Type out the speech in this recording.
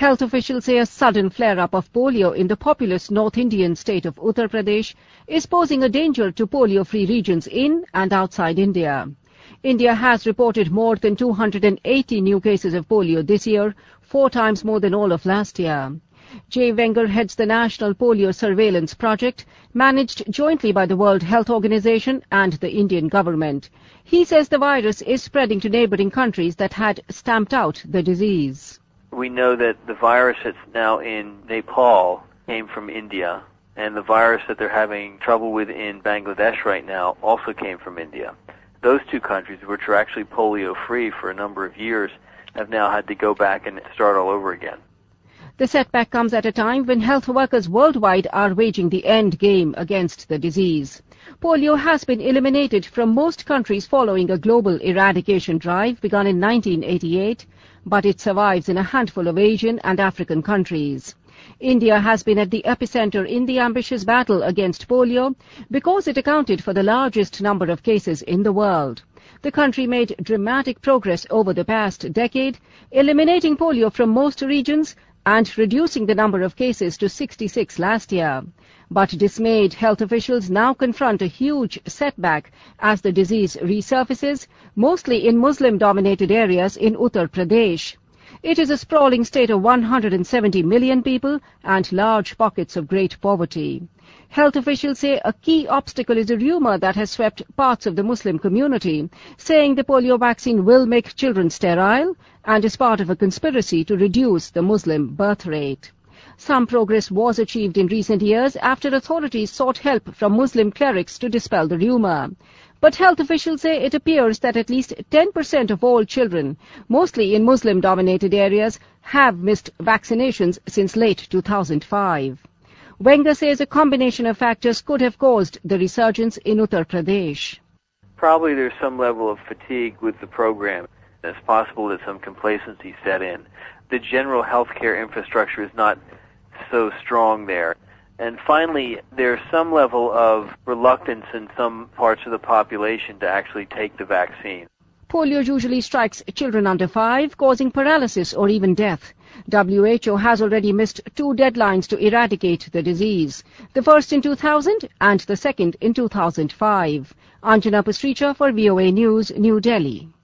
Health officials say a sudden flare-up of polio in the populous North Indian state of Uttar Pradesh is posing a danger to polio-free regions in and outside India. India has reported more than 280 new cases of polio this year, 4 times more than all of last year. Jay Wenger heads the National Polio Surveillance Project, managed jointly by the World Health Organization and the Indian government. He says the virus is spreading to neighboring countries that had stamped out the disease. We know that the virus that's now in Nepal came from India, and the virus that they're having trouble with in Bangladesh right now also came from India. Those 2 countries, which are actually polio-free for a number of years, have now had to go back and start all over again. The setback comes at a time when health workers worldwide are waging the end game against the disease. Polio has been eliminated from most countries following a global eradication drive begun in 1988, but it survives in a handful of Asian and African countries. India has been at the epicenter in the ambitious battle against polio because it accounted for the largest number of cases in the world. The country made dramatic progress over the past decade, eliminating polio from most regions and reducing the number of cases to 66 last year. But dismayed health officials now confront a huge setback as the disease resurfaces, mostly in Muslim-dominated areas in Uttar Pradesh. It is a sprawling state of 170 million people and large pockets of great poverty. Health officials say a key obstacle is a rumor that has swept parts of the Muslim community, saying the polio vaccine will make children sterile and is part of a conspiracy to reduce the Muslim birth rate. Some progress was achieved in recent years after authorities sought help from Muslim clerics to dispel the rumor. But health officials say it appears that at least 10% of all children, mostly in Muslim-dominated areas, have missed vaccinations since late 2005. Wenger says a combination of factors could have caused the resurgence in Uttar Pradesh. Probably there's some level of fatigue with the program. It's possible that some complacency set in. The general healthcare infrastructure is not so strong there. And finally, there's some level of reluctance in some parts of the population to actually take the vaccine. Polio usually strikes children under 5, causing paralysis or even death. WHO has already missed 2 deadlines to eradicate the disease, the first in 2000 and the second in 2005. Anjana Pastricha for VOA News, New Delhi.